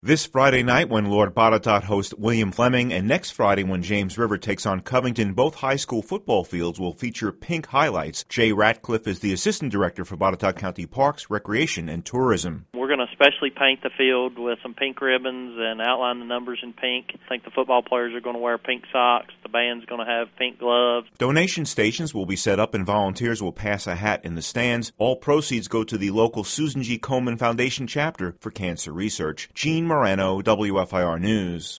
This Friday night when Lord Botetourt hosts William Fleming, and next Friday when James River takes on Covington, both high school football fields will feature pink highlights. Jay Ratcliffe is the Assistant Director for Botetourt County Parks, Recreation, and Tourism. We're going to specially paint the field with some pink ribbons and outline the numbers in pink. I think the football players are going to wear pink socks. The band's going to have pink gloves. Donation stations will be set up and volunteers will pass a hat in the stands. All proceeds go to the local Susan G. Komen Foundation chapter for cancer research. Gene Moreno, WFIR News.